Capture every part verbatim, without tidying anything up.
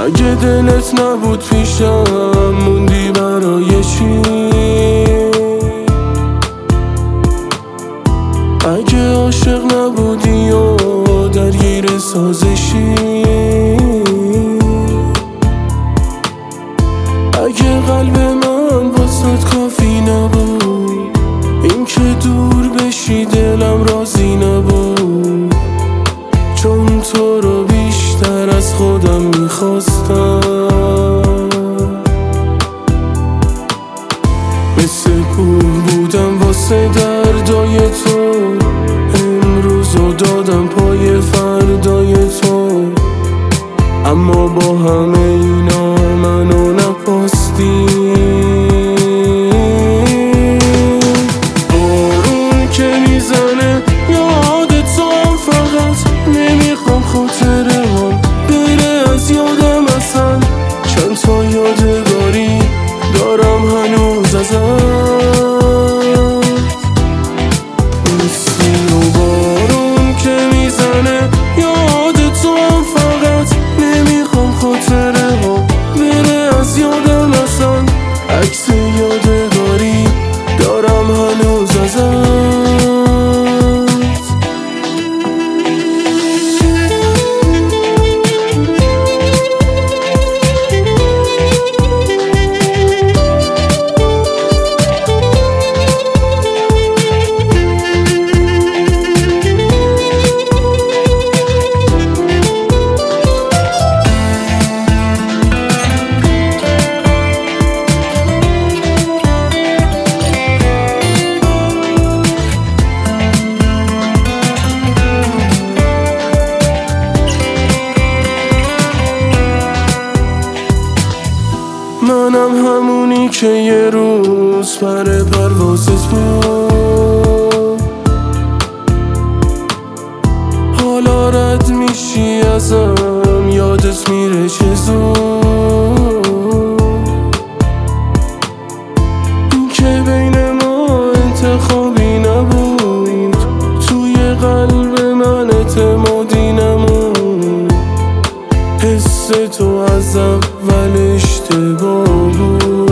اگه دلت نبود پیشم موندی برای چی؟ اگه عاشق نبودی و درگیر سازشی، اگه قلب من واسات کافی نبود، این که دور بشی دلم راضی نبود، چون تو رو بیشتر از خودم میخواستم. مثل کوه بودم واسه دردای تو، امروزو دادم پای فردای تو، اما با همه اینا منو نپاستی. بارون که میزنه یاد تو هم، فقط نمیخوام خاطره هم بره از یادم اصلا. چند تا یادگاری دارم هنوز ازت، مثلی و بارون که میزنه یاد تو هم، فقط نمیخوام خاطره ها بره از یادم اصلا. عکس یادگاری دارم هنوز ازت. منم همونی که یه روز پر پروازت بود، حالا رد میشی ازم یادت میره چه زود. این که بین ما انتخابی نبود، توی قلب من اعتمادی نمود، حس تو از اول اشتباه بود.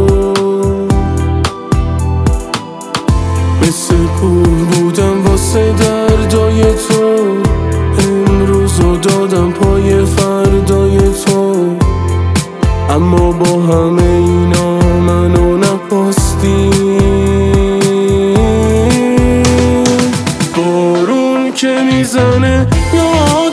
مثل کوه بودم واسه دردای تو، امروزو دادم پای فردای تو، اما با همه اینا منو نپاستی. بارون که میزنه یاد